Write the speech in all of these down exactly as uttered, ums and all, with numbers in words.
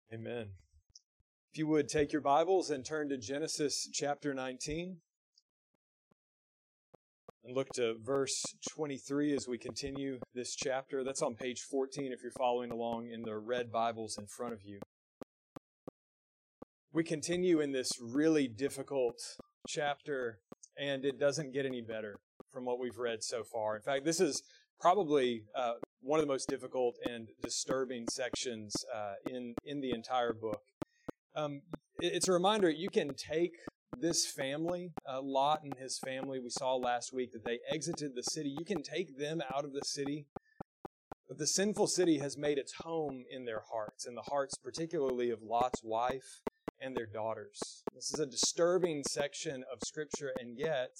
Amen. If you would take your Bibles and turn to Genesis chapter nineteen and look to verse twenty-three as we continue this chapter. That's on page fourteen if you're following along in the red Bibles in front of you. We continue in this really difficult chapter, and it doesn't get any better from what we've read so far. In fact, this is probably uh, one of the most difficult and disturbing sections uh, in, in the entire book. Um, it's a reminder, you can take this family, uh, Lot and his family, we saw last week that they exited the city. You can take them out of the city, but the sinful city has made its home in their hearts, in the hearts particularly of Lot's wife and their daughters. This is a disturbing section of Scripture, and yet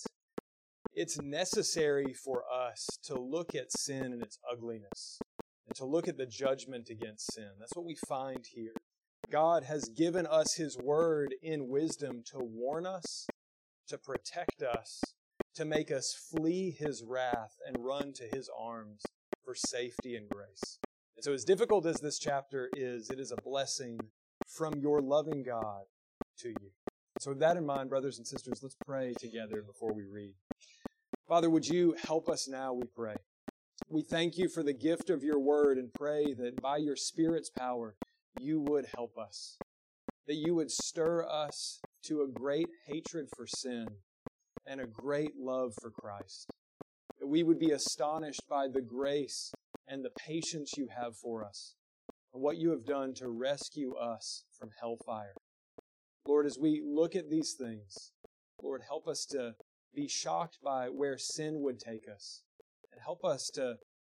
it's necessary for us to look at sin and its ugliness and to look at the judgment against sin. That's what we find here. God has given us His Word in wisdom to warn us, to protect us, to make us flee His wrath and run to His arms for safety and grace. And so as difficult as this chapter is, it is a blessing from your loving God to you. So with that in mind, brothers and sisters, let's pray together before we read. Father, would you help us now, we pray. We thank you for the gift of your word and pray that by your Spirit's power, you would help us, that you would stir us to a great hatred for sin and a great love for Christ, that we would be astonished by the grace and the patience you have for us and what you have done to rescue us from hellfire. Lord, as we look at these things, Lord, help us to be shocked by where sin would take us, and help us to,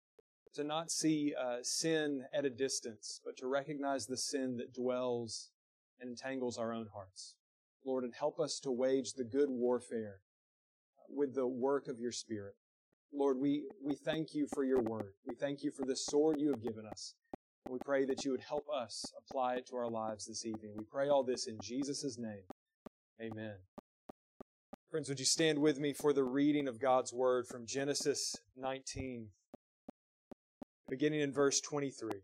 to not see uh, sin at a distance, but to recognize the sin that dwells and entangles our own hearts. Lord, and help us to wage the good warfare with the work of your Spirit. Lord, we, we thank you for your word. We thank you for the sword you have given us. We pray that you would help us apply it to our lives this evening. We pray all this in Jesus' name. Amen. Friends, would you stand with me for the reading of God's Word from Genesis nineteen, beginning in verse twenty-three.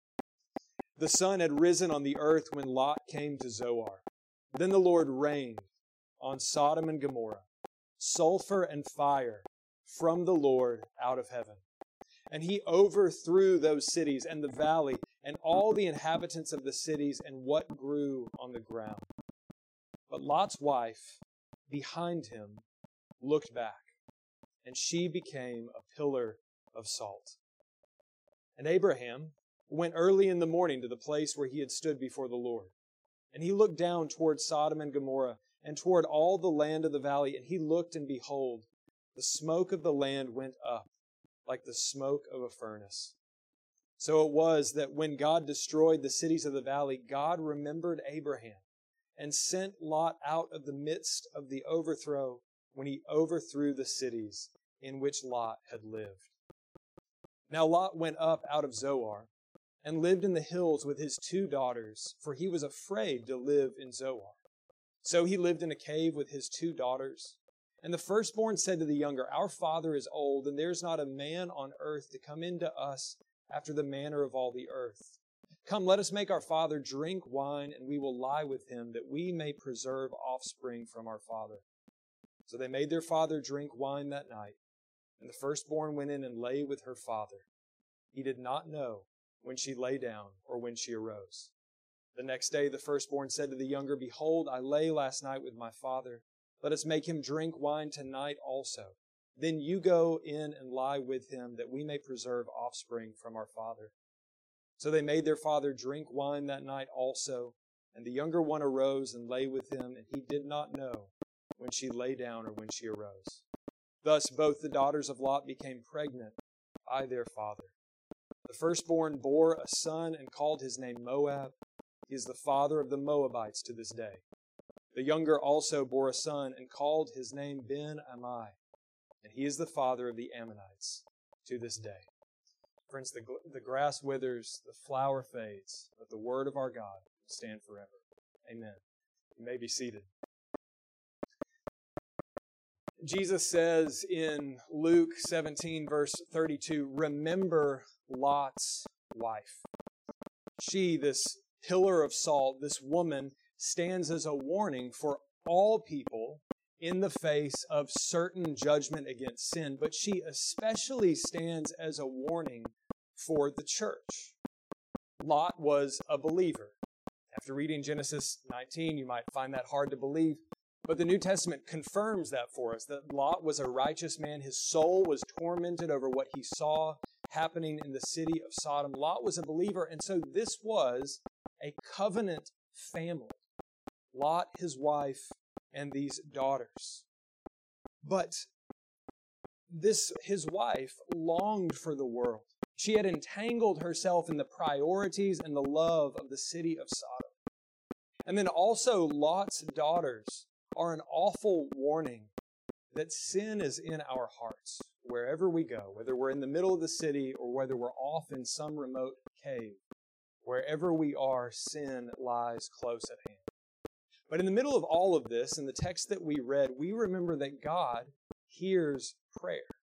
The sun had risen on the earth when Lot came to Zoar. Then the Lord rained on Sodom and Gomorrah, sulfur and fire from the Lord out of heaven. And he overthrew those cities and the valley and all the inhabitants of the cities and what grew on the ground. But Lot's wife behind him looked back, and she became a pillar of salt. And Abraham went early in the morning to the place where he had stood before the Lord. And he looked down toward Sodom and Gomorrah and toward all the land of the valley, and he looked, and behold, the smoke of the land went up like the smoke of a furnace. So it was that when God destroyed the cities of the valley, God remembered Abraham and sent Lot out of the midst of the overthrow when he overthrew the cities in which Lot had lived. Now Lot went up out of Zoar and lived in the hills with his two daughters, for he was afraid to live in Zoar. So he lived in a cave with his two daughters. And the firstborn said to the younger, Our father is old, and there is not a man on earth to come into us after the manner of all the earth. Come, let us make our father drink wine, and we will lie with him, that we may preserve offspring from our father. So they made their father drink wine that night, and the firstborn went in and lay with her father. He did not know when she lay down or when she arose. The next day the firstborn said to the younger, Behold, I lay last night with my father. Let us make him drink wine tonight also. Then you go in and lie with him, that we may preserve offspring from our father. So they made their father drink wine that night also, and the younger one arose and lay with him, and he did not know when she lay down or when she arose. Thus both the daughters of Lot became pregnant by their father. The firstborn bore a son and called his name Moab. He is the father of the Moabites to this day. The younger also bore a son and called his name Ben-Ammi, and he is the father of the Ammonites to this day. Friends, the, the grass withers, the flower fades, but the word of our God will stand forever. Amen. You may be seated. Jesus says in Luke seventeen, verse thirty-two, remember Lot's wife. She, this pillar of salt, this woman stands as a warning for all people in the face of certain judgment against sin, but she especially stands as a warning for the church. Lot was a believer. After reading Genesis nineteen, you might find that hard to believe, but the New Testament confirms that for us, that Lot was a righteous man. His soul was tormented over what he saw happening in the city of Sodom. Lot was a believer, and so this was a covenant family. Lot, his wife, and these daughters. But this, his wife longed for the world. She had entangled herself in the priorities and the love of the city of Sodom. And then also Lot's daughters are an awful warning that sin is in our hearts wherever we go, whether we're in the middle of the city or whether we're off in some remote cave. Wherever we are, sin lies close at hand. But in the middle of all of this, in the text that we read, we remember that God hears prayer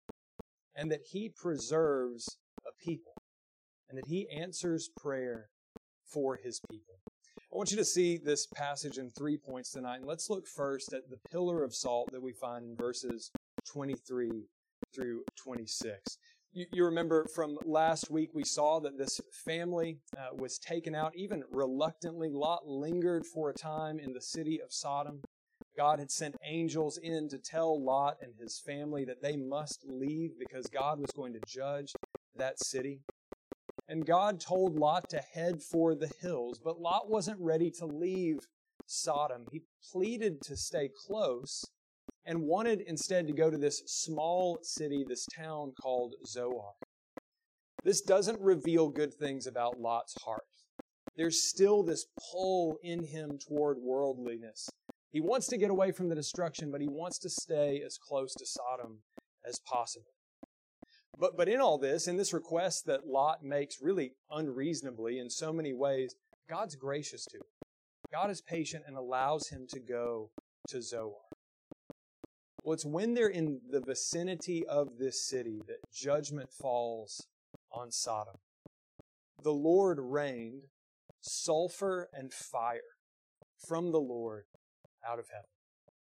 and that He preserves a people and that He answers prayer for His people. I want you to see this passage in three points tonight. And let's look first at the pillar of salt that we find in verses twenty-three through twenty-six. You, you remember from last week, we saw that this family uh, was taken out, even reluctantly. Lot lingered for a time in the city of Sodom. God had sent angels in to tell Lot and his family that they must leave because God was going to judge that city. And God told Lot to head for the hills, but Lot wasn't ready to leave Sodom. He pleaded to stay close and wanted instead to go to this small city, this town called Zoar. This doesn't reveal good things about Lot's heart. There's still this pull in him toward worldliness. He wants to get away from the destruction, but he wants to stay as close to Sodom as possible. But, but in all this, in this request that Lot makes really unreasonably in so many ways, God's gracious to him. God is patient and allows him to go to Zoar. Well, it's when they're in the vicinity of this city that judgment falls on Sodom. The Lord rained sulfur and fire from the Lord out of heaven.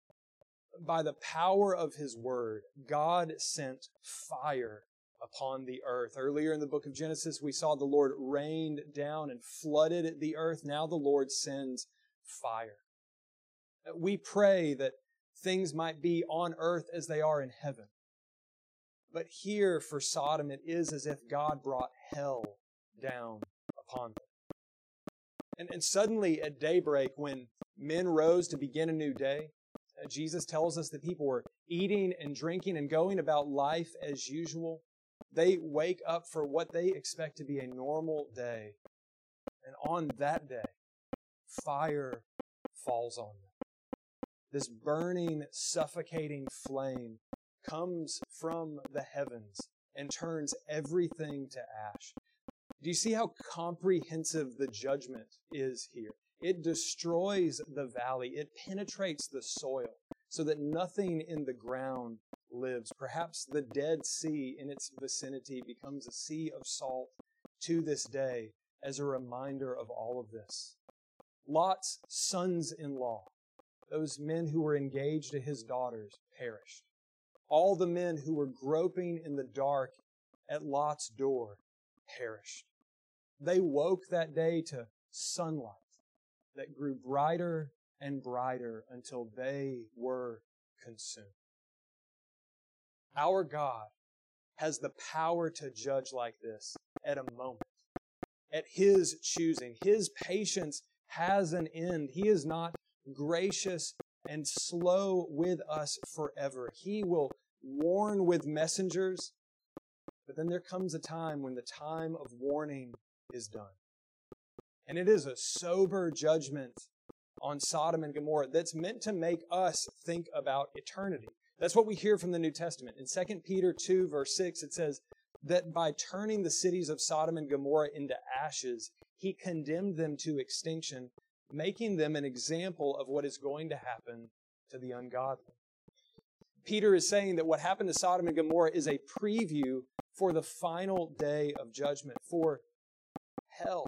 By the power of His word, God sent fire upon the earth. Earlier in the book of Genesis, we saw the Lord rained down and flooded the earth. Now the Lord sends fire. We pray that things might be on earth as they are in heaven. But here for Sodom, it is as if God brought hell down upon them. And, and suddenly at daybreak, when men rose to begin a new day, Jesus tells us that people were eating and drinking and going about life as usual. They wake up for what they expect to be a normal day. And on that day, fire falls on them. This burning, suffocating flame comes from the heavens and turns everything to ash. Do you see how comprehensive the judgment is here? It destroys the valley. It penetrates the soil so that nothing in the ground lives. Perhaps the Dead Sea in its vicinity becomes a sea of salt to this day as a reminder of all of this. Lot's sons-in-law, those men who were engaged to his daughters, perished. All the men who were groping in the dark at Lot's door perished. They woke that day to sunlight that grew brighter and brighter until they were consumed. Our God has the power to judge like this at a moment, at His choosing. His patience has an end. He is not gracious and slow with us forever. He will warn with messengers, but then there comes a time when the time of warning is done. And it is a sober judgment on Sodom and Gomorrah that's meant to make us think about eternity. That's what we hear from the New Testament. In Second Peter two, verse six, it says that by turning the cities of Sodom and Gomorrah into ashes, He condemned them to extinction, making them an example of what is going to happen to the ungodly. Peter is saying that what happened to Sodom and Gomorrah is a preview for the final day of judgment, for hell,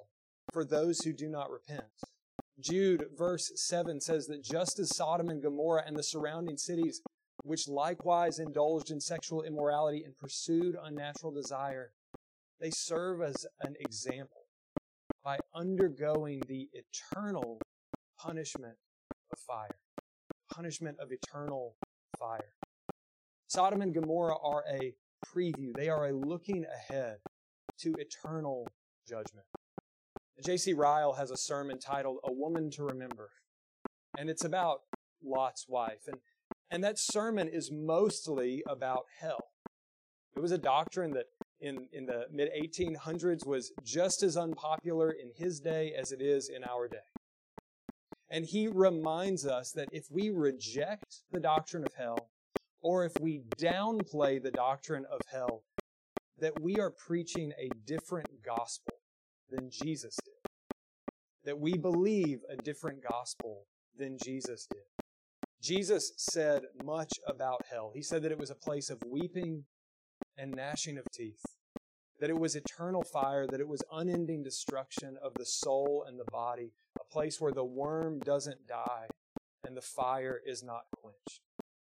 for those who do not repent. Jude, verse seven says that just as Sodom and Gomorrah and the surrounding cities, which likewise indulged in sexual immorality and pursued unnatural desire, they serve as an example by undergoing the eternal punishment of fire. Punishment of eternal fire. Sodom and Gomorrah are a preview. They are a looking ahead to eternal judgment. J C Ryle has a sermon titled A Woman to Remember, and it's about Lot's wife. And, and that sermon is mostly about hell. It was a doctrine that in, in the mid eighteen hundreds was just as unpopular in his day as it is in our day. And he reminds us that if we reject the doctrine of hell, or if we downplay the doctrine of hell, that we are preaching a different gospel than Jesus did. That we believe a different gospel than Jesus did. Jesus said much about hell. He said that it was a place of weeping and gnashing of teeth. That it was eternal fire, that it was unending destruction of the soul and the body, a place where the worm doesn't die and the fire is not quenched.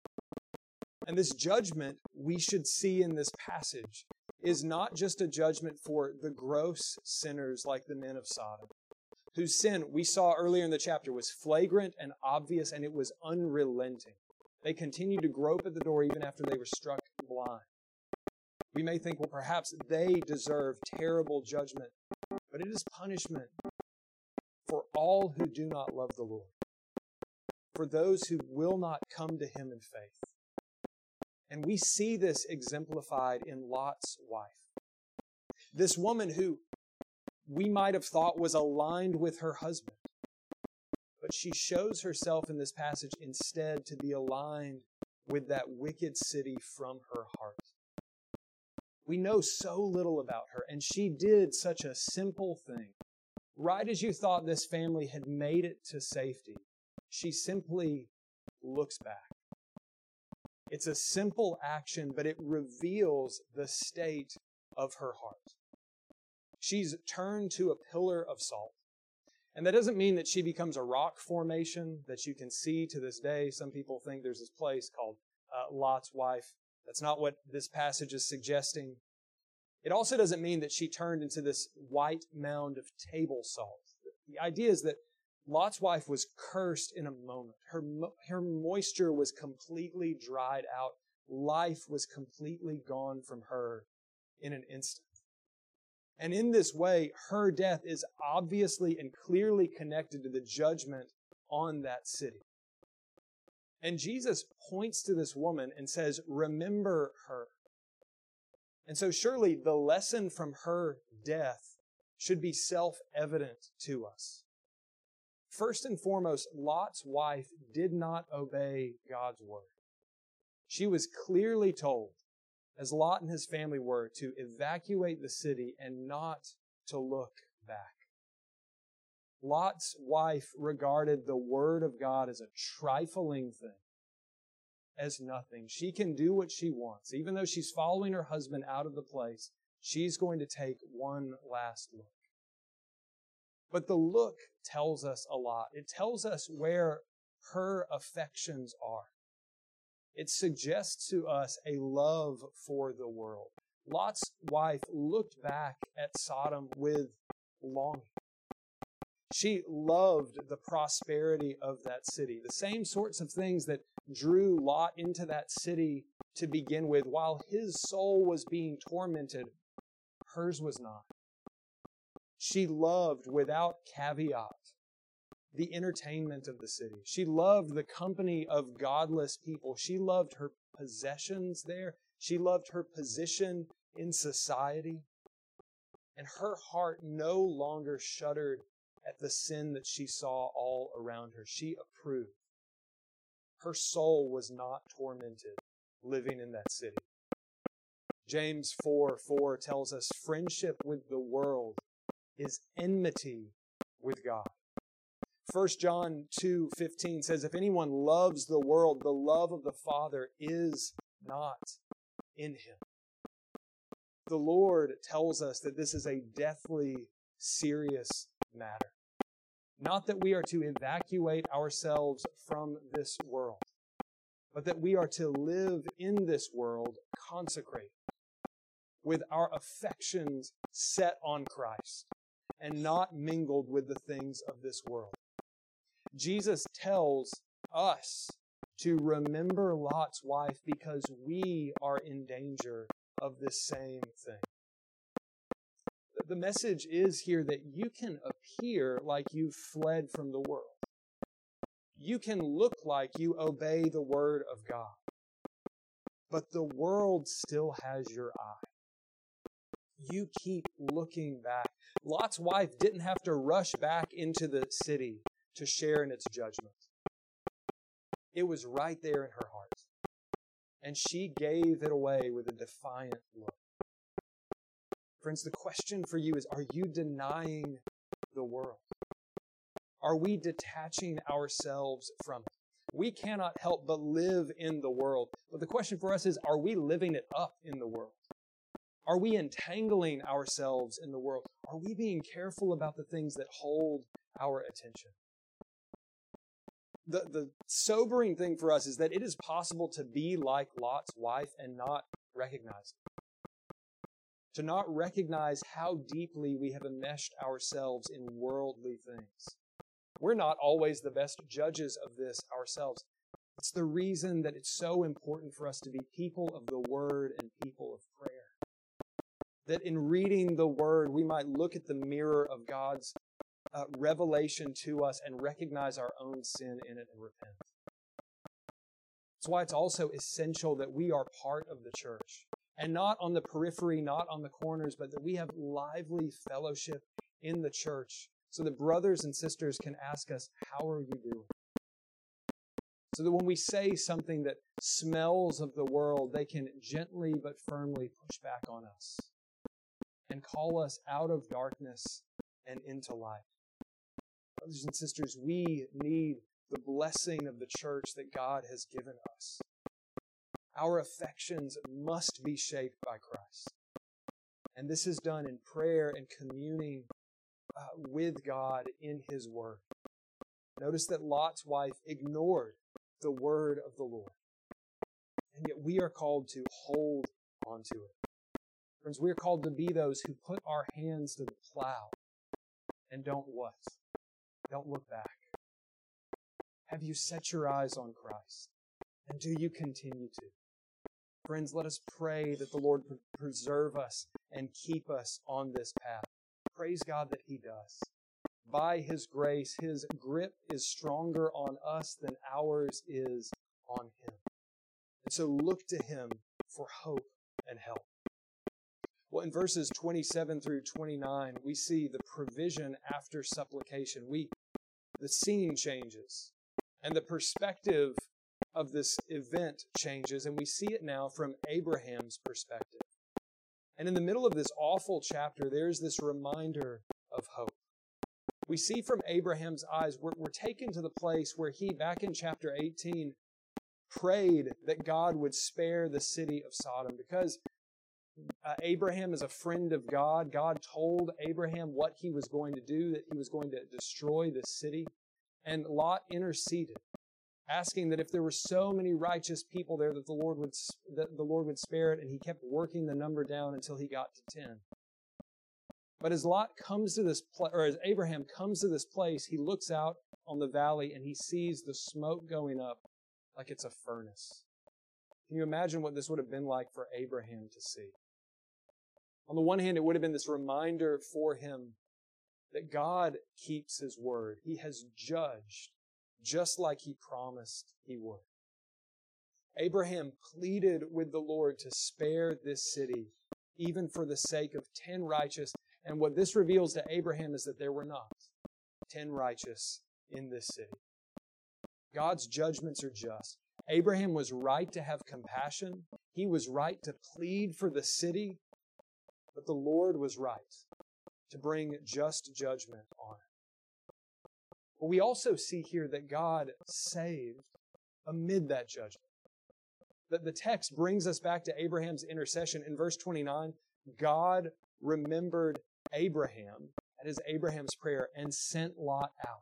And this judgment we should see in this passage is not just a judgment for the gross sinners like the men of Sodom, whose sin we saw earlier in the chapter was flagrant and obvious, and it was unrelenting. They continued to grope at the door even after they were struck blind. We may think, well, perhaps they deserve terrible judgment, but it is punishment for all who do not love the Lord, for those who will not come to Him in faith. And we see this exemplified in Lot's wife. This woman who we might have thought was aligned with her husband, but she shows herself in this passage instead to be aligned with that wicked city from her heart. We know so little about her, and she did such a simple thing. Right as you thought this family had made it to safety, she simply looks back. It's a simple action, but it reveals the state of her heart. She's turned to a pillar of salt. And that doesn't mean that she becomes a rock formation that you can see to this day. Some people think there's this place called uh, Lot's wife. That's not what this passage is suggesting. It also doesn't mean that she turned into this white mound of table salt. The idea is that Lot's wife was cursed in a moment. Her, her moisture was completely dried out. Life was completely gone from her in an instant. And in this way, her death is obviously and clearly connected to the judgment on that city. And Jesus points to this woman and says, remember her. And so surely the lesson from her death should be self-evident to us. First and foremost, Lot's wife did not obey God's word. She was clearly told, as Lot and his family were, to evacuate the city and not to look back. Lot's wife regarded the word of God as a trifling thing, as nothing. She can do what she wants. Even though she's following her husband out of the place, she's going to take one last look. But the look tells us a lot. It tells us where her affections are. It suggests to us a love for the world. Lot's wife looked back at Sodom with longing. She loved the prosperity of that city, the same sorts of things that drew Lot into that city to begin with. While his soul was being tormented, hers was not. She loved, without caveat, the entertainment of the city. She loved the company of godless people. She loved her possessions there. She loved her position in society. And her heart no longer shuddered at the sin that she saw all around her. She approved. Her soul was not tormented living in that city. James four four tells us friendship with the world is enmity with God. First John two fifteen says, if anyone loves the world, the love of the Father is not in him. The Lord tells us that this is a deathly serious matter. Not that we are to evacuate ourselves from this world, but that we are to live in this world consecrated, with our affections set on Christ and not mingled with the things of this world. Jesus tells us to remember Lot's wife because we are in danger of this same thing. The message is here that you can appear like you've fled from the world. You can look like you obey the Word of God, but the world still has your eye. You keep looking back. Lot's wife didn't have to rush back into the city to share in its judgment. It was right there in her heart. And she gave it away with a defiant look. Friends, the question for you is, are you denying the world? Are we detaching ourselves from it? We cannot help but live in the world. But the question for us is, are we living it up in the world? Are we entangling ourselves in the world? Are we being careful about the things that hold our attention? The, the sobering thing for us is that it is possible to be like Lot's wife and not recognize it. To not recognize how deeply we have enmeshed ourselves in worldly things. We're not always the best judges of this ourselves. It's the reason that it's so important for us to be people of the Word and people of prayer. That in reading the Word, we might look at the mirror of God's uh, revelation to us and recognize our own sin in it and repent. That's why it's also essential that we are part of the church. And not on the periphery, not on the corners, but that we have lively fellowship in the church so that brothers and sisters can ask us, how are you doing? So that when we say something that smells of the world, they can gently but firmly push back on us and call us out of darkness and into light. Brothers and sisters, we need the blessing of the church that God has given us. Our affections must be shaped by Christ. And this is done in prayer and communing uh, with God in His Word. Notice that Lot's wife ignored the Word of the Lord. And yet we are called to hold onto it. Friends, we are called to be those who put our hands to the plow and don't what? Don't look back. Have you set your eyes on Christ? And do you continue to? Friends, let us pray that the Lord preserve us and keep us on this path. Praise God that He does. By His grace, His grip is stronger on us than ours is on Him. And so look to Him for hope and help. Well, in verses twenty-seven through twenty-nine, we see the provision after supplication. We, the scene changes, and the perspective of this event changes, and we see it now from Abraham's perspective. And in the middle of this awful chapter, there's this reminder of hope. We see from Abraham's eyes, we're, we're taken to the place where he, back in chapter eighteen, prayed that God would spare the city of Sodom. Because uh, Abraham is a friend of God, God told Abraham what he was going to do, that he was going to destroy this city. And Lot interceded, asking that if there were so many righteous people there that the Lord would that the Lord would spare it, and he kept working the number down until he got to ten. But as Lot comes to this place, or as Abraham comes to this place, he looks out on the valley and he sees the smoke going up like it's a furnace. Can you imagine what this would have been like for Abraham to see? On the one hand, it would have been this reminder for him that God keeps His word. He has judged just like He promised He would. Abraham pleaded with the Lord to spare this city, even for the sake of ten righteous. And what this reveals to Abraham is that there were not ten righteous in this city. God's judgments are just. Abraham was right to have compassion. He was right to plead for the city. But the Lord was right to bring just judgment on it. But we also see here that God saved amid that judgment. That the text brings us back to Abraham's intercession. In verse twenty-nine, God remembered Abraham That is Abraham's prayer, and sent Lot out.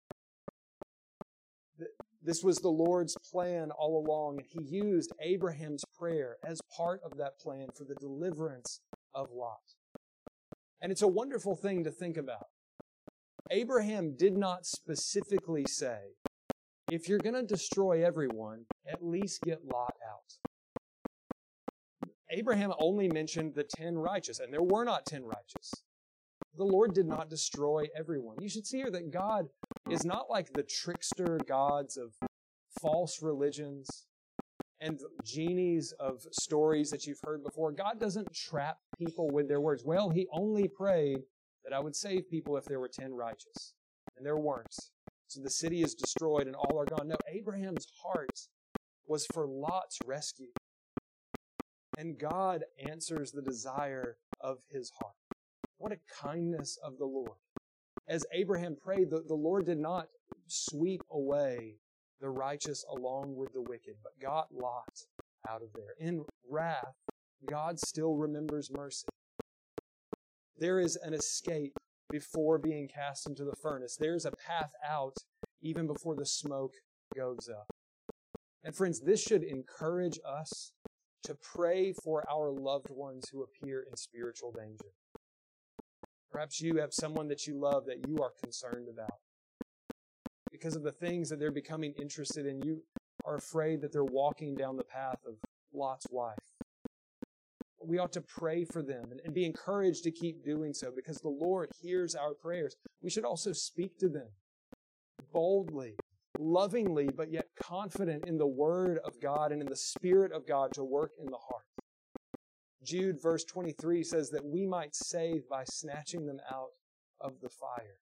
This was the Lord's plan all along, and he used Abraham's prayer as part of that plan for the deliverance of Lot. And it's a wonderful thing to think about. Abraham did not specifically say, if you're going to destroy everyone, at least get Lot out. Abraham only mentioned the ten righteous, and there were not ten righteous. The Lord did not destroy everyone. You should see here that God is not like the trickster gods of false religions and genies of stories that you've heard before. God doesn't trap people with their words. Well, he only prayed that I would save people if there were ten righteous. And there weren't. So the city is destroyed and all are gone. No, Abraham's heart was for Lot's rescue. And God answers the desire of his heart. What a kindness of the Lord. As Abraham prayed, the, the Lord did not sweep away the righteous along with the wicked, but got Lot out of there. In wrath, God still remembers mercy. There is an escape before being cast into the furnace. There's a path out even before the smoke goes up. And friends, this should encourage us to pray for our loved ones who appear in spiritual danger. Perhaps you have someone that you love that you are concerned about. Because of the things that they're becoming interested in, you are afraid that they're walking down the path of Lot's wife. We ought to pray for them and be encouraged to keep doing so because the Lord hears our prayers. We should also speak to them boldly, lovingly, but yet confident in the Word of God and in the Spirit of God to work in the heart. Jude verse twenty-three says that we might save by snatching them out of the fire.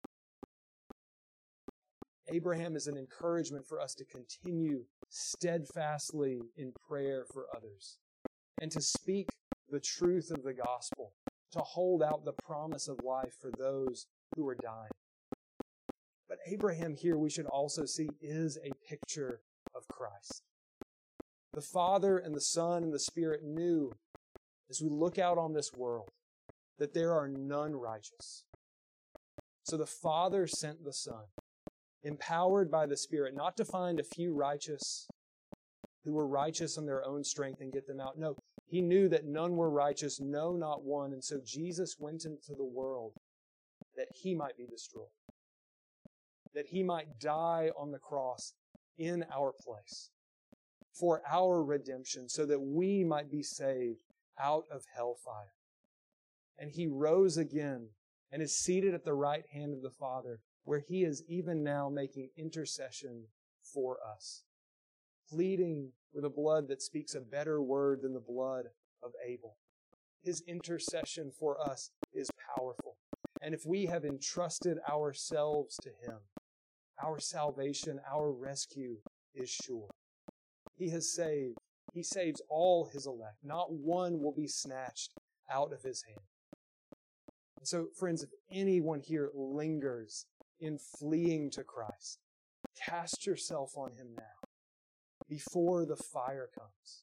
Abraham is an encouragement for us to continue steadfastly in prayer for others and to speak the truth of the gospel, to hold out the promise of life for those who are dying. But Abraham here, we should also see, is a picture of Christ. The Father and the Son and the Spirit knew, as we look out on this world, that there are none righteous. So the Father sent the Son, empowered by the Spirit, not to find a few righteous who were righteous in their own strength and get them out. No, he knew that none were righteous, no, not one. And so Jesus went into the world that he might be destroyed, that he might die on the cross in our place for our redemption, so that we might be saved out of hellfire. And he rose again and is seated at the right hand of the Father, where he is even now making intercession for us, pleading with a blood that speaks a better word than the blood of Abel. His intercession for us is powerful. And if we have entrusted ourselves to him, our salvation, our rescue is sure. He has saved. He saves all his elect. Not one will be snatched out of his hand. And so, friends, if anyone here lingers in fleeing to Christ, cast yourself on him now, before the fire comes.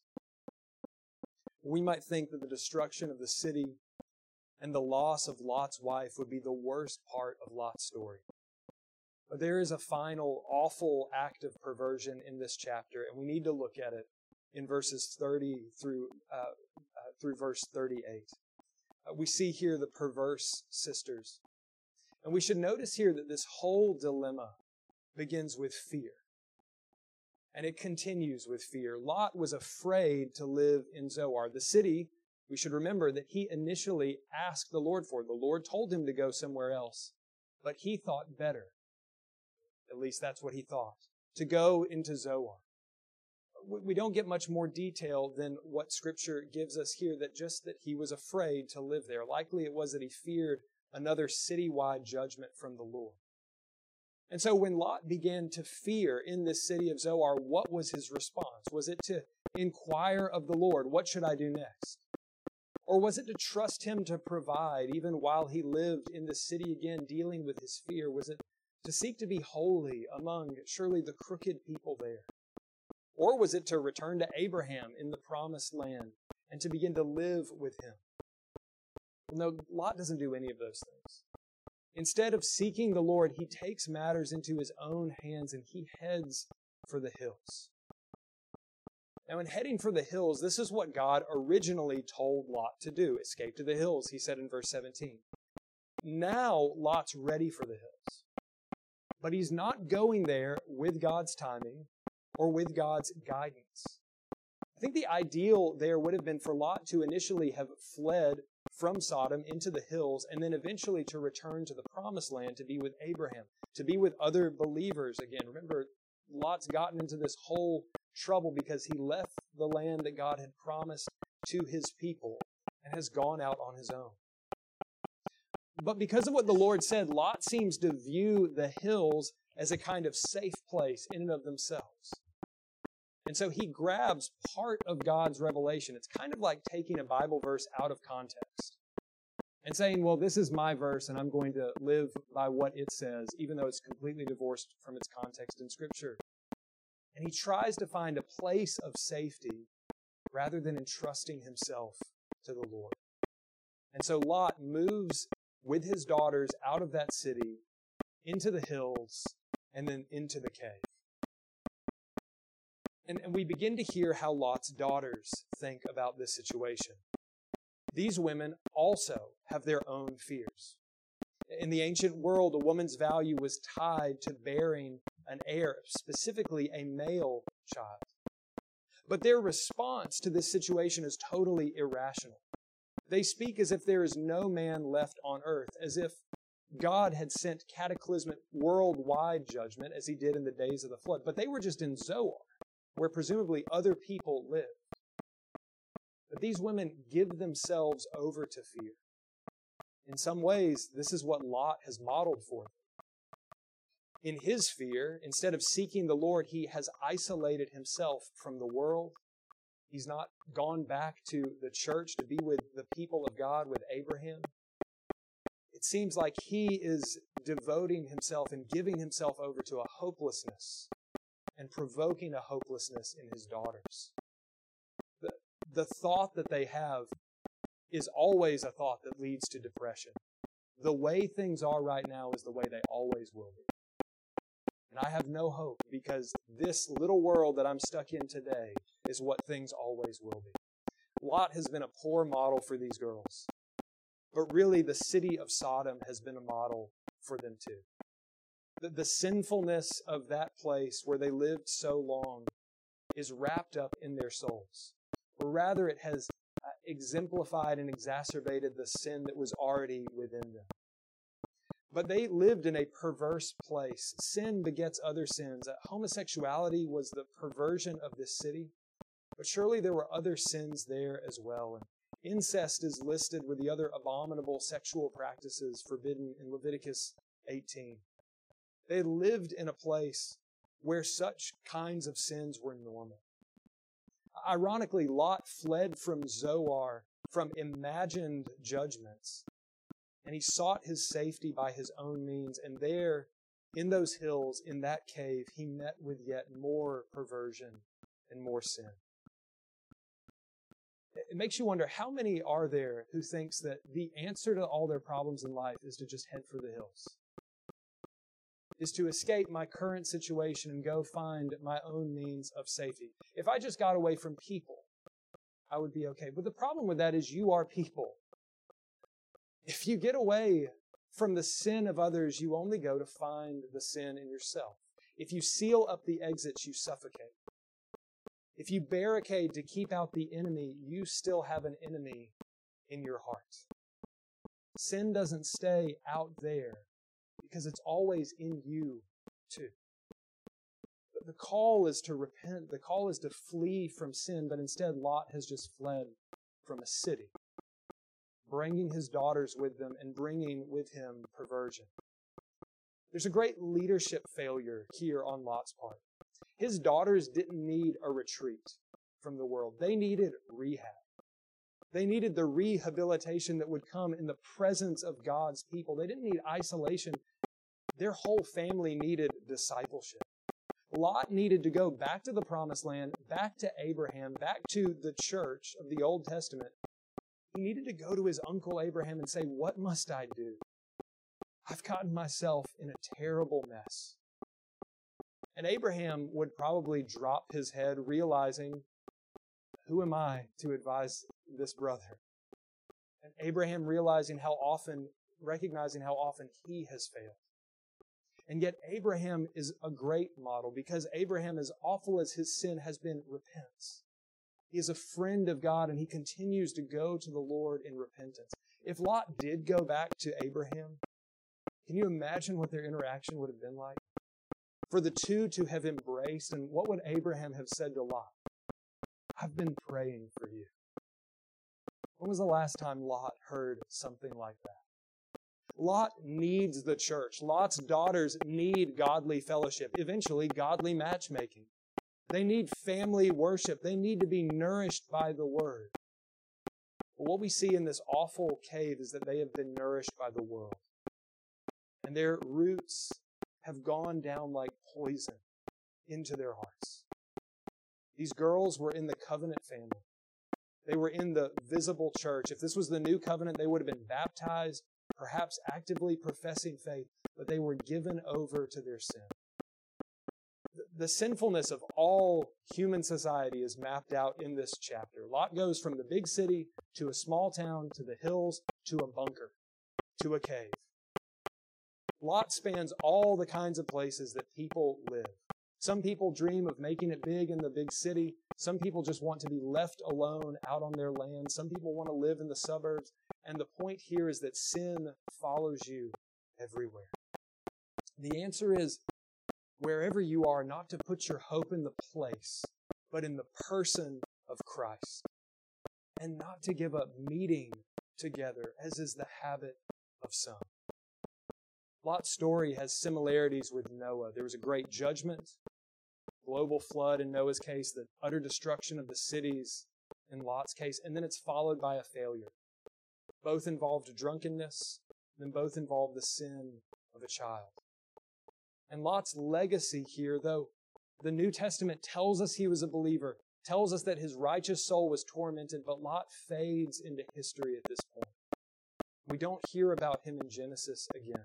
We might think that the destruction of the city and the loss of Lot's wife would be the worst part of Lot's story. But there is a final awful act of perversion in this chapter, and we need to look at it in verses thirty through uh, uh, through verse thirty-eight. Uh, we see here the perverse sisters. And we should notice here that this whole dilemma begins with fear. And it continues with fear. Lot was afraid to live in Zoar. The city, we should remember that he initially asked the Lord for. The Lord told him to go somewhere else. But he thought better. At least that's what he thought. To go into Zoar. We don't get much more detail than what Scripture gives us here, that just that he was afraid to live there. Likely it was that he feared another citywide judgment from the Lord. And so when Lot began to fear in this city of Zoar, what was his response? Was it to inquire of the Lord, what should I do next? Or was it to trust him to provide even while he lived in the city again, dealing with his fear? Was it to seek to be holy among surely the crooked people there? Or was it to return to Abraham in the promised land and to begin to live with him? No, Lot doesn't do any of those things. Instead of seeking the Lord, he takes matters into his own hands and he heads for the hills. Now, in heading for the hills, this is what God originally told Lot to do. Escape to the hills, he said in verse seventeen. Now, Lot's ready for the hills. But he's not going there with God's timing or with God's guidance. I think the ideal there would have been for Lot to initially have fled from Sodom into the hills and then eventually to return to the promised land to be with Abraham, to be with other believers again. Remember, Lot's gotten into this whole trouble because he left the land that God had promised to his people and has gone out on his own. But because of what the Lord said, Lot seems to view the hills as a kind of safe place in and of themselves. And so he grabs part of God's revelation. It's kind of like taking a Bible verse out of context and saying, well, this is my verse and I'm going to live by what it says, even though it's completely divorced from its context in Scripture. And he tries to find a place of safety rather than entrusting himself to the Lord. And so Lot moves with his daughters out of that city into the hills and then into the cave. And, and we begin to hear how Lot's daughters think about this situation. These women also have their own fears. In the ancient world, a woman's value was tied to bearing an heir, specifically a male child. But their response to this situation is totally irrational. They speak as if there is no man left on earth, as if God had sent cataclysmic worldwide judgment as he did in the days of the flood. But they were just in Zoar, where presumably other people lived. But these women give themselves over to fear. In some ways, this is what Lot has modeled for them. In his fear, instead of seeking the Lord, he has isolated himself from the world. He's not gone back to the church to be with the people of God, with Abraham. It seems like he is devoting himself and giving himself over to a hopelessness and provoking a hopelessness in his daughters. The, the thought that they have is always a thought that leads to depression. The way things are right now is the way they always will be. And I have no hope because this little world that I'm stuck in today is what things always will be. Lot has been a poor model for these girls. But really, the city of Sodom has been a model for them too. The, the sinfulness of that place where they lived so long is wrapped up in their souls. Or rather, it has uh, exemplified and exacerbated the sin that was already within them. But they lived in a perverse place. Sin begets other sins. Uh, homosexuality was the perversion of this city. But surely there were other sins there as well. And incest is listed with the other abominable sexual practices forbidden in Leviticus eighteen. They lived in a place where such kinds of sins were normal. Ironically, Lot fled from Zoar, from imagined judgments, and he sought his safety by his own means. And there, in those hills, in that cave, he met with yet more perversion and more sin. It makes you wonder, how many are there who thinks that the answer to all their problems in life is to just head for the hills? Is to escape my current situation and go find my own means of safety. If I just got away from people, I would be okay. But the problem with that is you are people. If you get away from the sin of others, you only go to find the sin in yourself. If you seal up the exits, you suffocate. If you barricade to keep out the enemy, you still have an enemy in your heart. Sin doesn't stay out there because it's always in you too. But the call is to repent. The call is to flee from sin, but instead Lot has just fled from a city, bringing his daughters with them and bringing with him perversion. There's a great leadership failure here on Lot's part. His daughters didn't need a retreat from the world. They needed rehab. They needed the rehabilitation that would come in the presence of God's people. They didn't need isolation. Their whole family needed discipleship. Lot needed to go back to the promised land, back to Abraham, back to the church of the Old Testament. He needed to go to his uncle Abraham and say, "What must I do? I've gotten myself in a terrible mess. And Abraham would probably drop his head, realizing, who am I to advise this brother? And Abraham realizing how often, recognizing how often he has failed. And yet Abraham is a great model because Abraham, as awful as his sin has been, repents. He is a friend of God and he continues to go to the Lord in repentance. If Lot did go back to Abraham, can you imagine what their interaction would have been like? For the two to have embraced, and what would Abraham have said to Lot? I've been praying for you. When was the last time Lot heard something like that? Lot needs the church. Lot's daughters need godly fellowship, eventually godly matchmaking. They need family worship. They need to be nourished by the Word. But what we see in this awful cave is that they have been nourished by the world. And their roots have gone down like poison into their hearts. These girls were in the covenant family. They were in the visible church. If this was the new covenant, they would have been baptized, perhaps actively professing faith, but they were given over to their sin. The sinfulness of all human society is mapped out in this chapter. Lot goes from the big city to a small town, to the hills, to a bunker, to a cave. Lot spans all the kinds of places that people live. Some people dream of making it big in the big city. Some people just want to be left alone out on their land. Some people want to live in the suburbs. And the point here is that sin follows you everywhere. The answer is, wherever you are, not to put your hope in the place, but in the person of Christ. And not to give up meeting together, as is the habit of some. Lot's story has similarities with Noah. There was a great judgment, global flood in Noah's case, the utter destruction of the cities in Lot's case, and then it's followed by a failure. Both involved drunkenness, and both involved the sin of a child. And Lot's legacy here, though the New Testament tells us he was a believer, tells us that his righteous soul was tormented, but Lot fades into history at this point. We don't hear about him in Genesis again.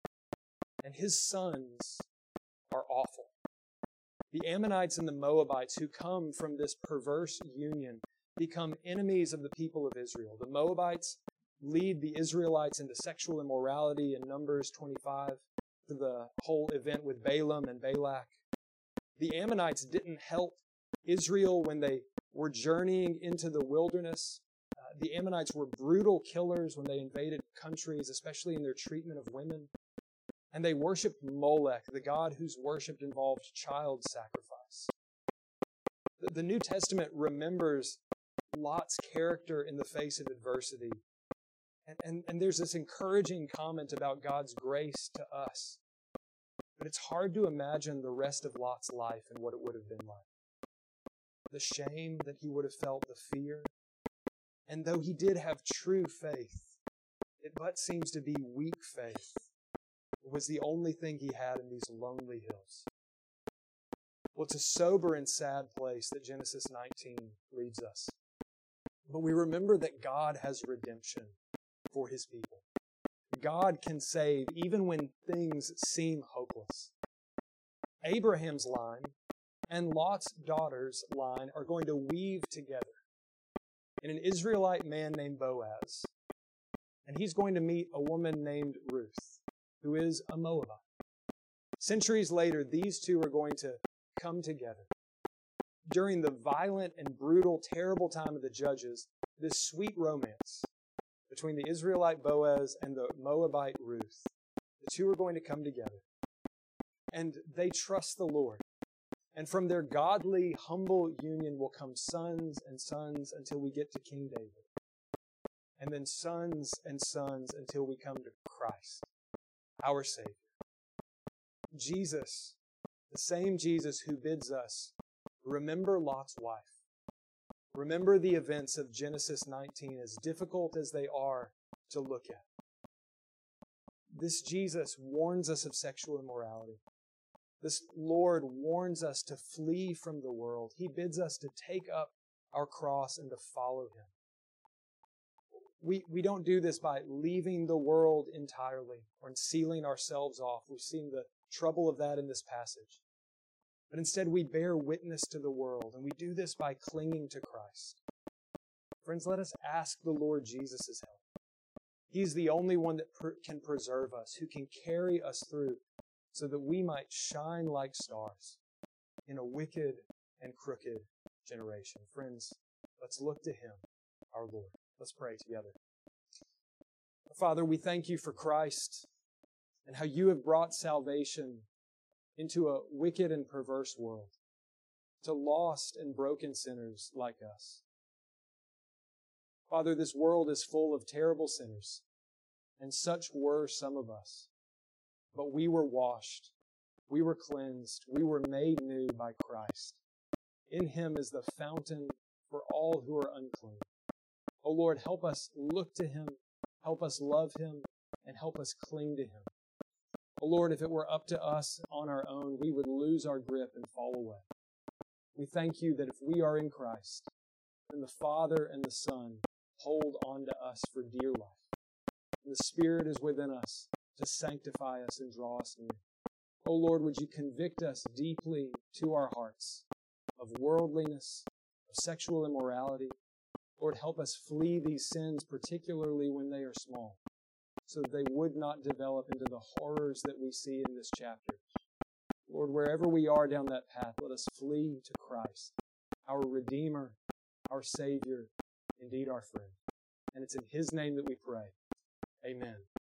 And his sons are awful. The Ammonites and the Moabites, who come from this perverse union, become enemies of the people of Israel. The Moabites lead the Israelites into sexual immorality in Numbers twenty-five, to the whole event with Balaam and Balak. The Ammonites didn't help Israel when they were journeying into the wilderness. Uh, the Ammonites were brutal killers when they invaded countries, especially in their treatment of women. And they worshipped Molech, the god whose worship involved child sacrifice. The, the New Testament remembers Lot's character in the face of adversity. And, and, and there's this encouraging comment about God's grace to us. But it's hard to imagine the rest of Lot's life and what it would have been like. The shame that he would have felt, the fear. And though he did have true faith, it but seems to be weak faith. It was the only thing he had in these lonely hills. Well, it's a sober and sad place that Genesis nineteen leads us. But we remember that God has redemption for his people. God can save even when things seem hopeless. Abraham's line and Lot's daughter's line are going to weave together in an Israelite man named Boaz. And he's going to meet a woman named Ruth, who is a Moabite. Centuries later, these two are going to come together. During the violent and brutal, terrible time of the Judges, this sweet romance between the Israelite Boaz and the Moabite Ruth, the two are going to come together. And they trust the Lord. And from their godly, humble union will come sons and sons until we get to King David. And then sons and sons until we come to Christ, our Savior. Jesus, the same Jesus who bids us remember Lot's wife. Remember the events of Genesis nineteen, as difficult as they are to look at. This Jesus warns us of sexual immorality. This Lord warns us to flee from the world. He bids us to take up our cross and to follow Him. we, we don't do this by leaving the world entirely or sealing ourselves off. We've seen the trouble of that in this passage. But instead, we bear witness to the world, and we do this by clinging to Christ. Friends, let us ask the Lord Jesus' help. He's the only one that per- can preserve us, who can carry us through so that we might shine like stars in a wicked and crooked generation. Friends, let's look to Him, our Lord. Let's pray together. Father, we thank You for Christ and how You have brought salvation into a wicked and perverse world, to lost and broken sinners like us. Father, this world is full of terrible sinners, and such were some of us. But we were washed, we were cleansed, we were made new by Christ. In Him is the fountain for all who are unclean. Oh Lord, help us look to Him, help us love Him, and help us cling to Him. Oh Lord, if it were up to us on our own, we would lose our grip and fall away. We thank You that if we are in Christ, then the Father and the Son hold on to us for dear life. And the Spirit is within us to sanctify us and draw us near. Oh Lord, would You convict us deeply to our hearts of worldliness, of sexual immorality. Lord, help us flee these sins, particularly when they are small, so that they would not develop into the horrors that we see in this chapter. Lord, wherever we are down that path, let us flee to Christ, our Redeemer, our Savior, indeed our friend. And it's in His name that we pray. Amen.